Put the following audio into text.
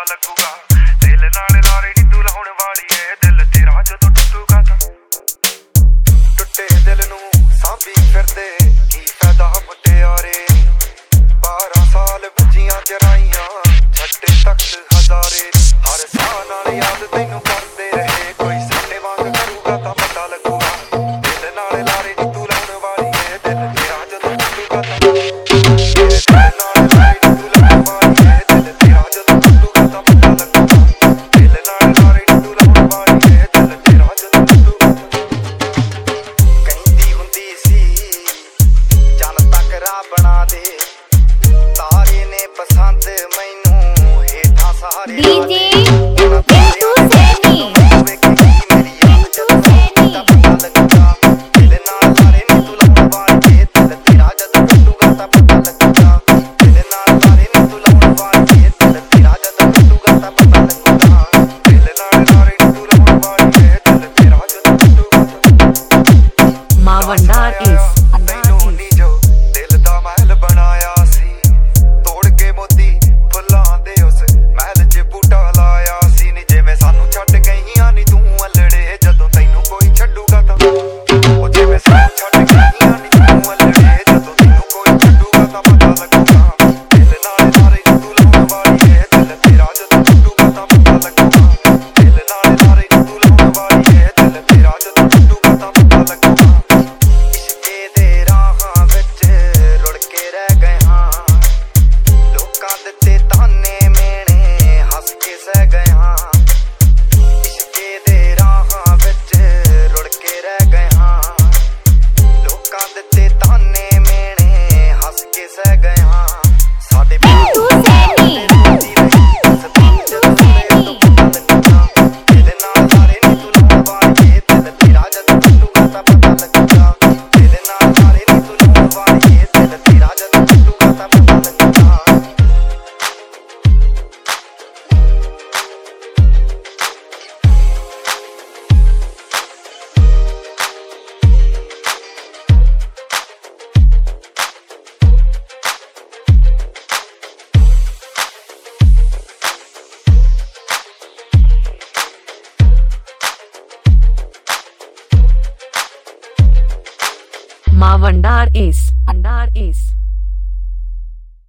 लगूगा। दिल नाल लारे नी तू लाउण वाली है, दिल तेरा जदों टुटूगा तां टुटे दिल नूं सांभी फिरदे की फायदा मुटियारे। 12 साल बुझियां जराइयां छड्डे तख्त हजारे। हर साह नाल याद तैनूं करदे रहे, कोई साडे वांग करूगा तां पता लगूगा। दिल नाल लारे नी तू लाउण वाली है, दिल तेरा जदों टुटूगा तां बना दे तारे ने पसंद मैनू हेठा सहारे डीजे Mavandar is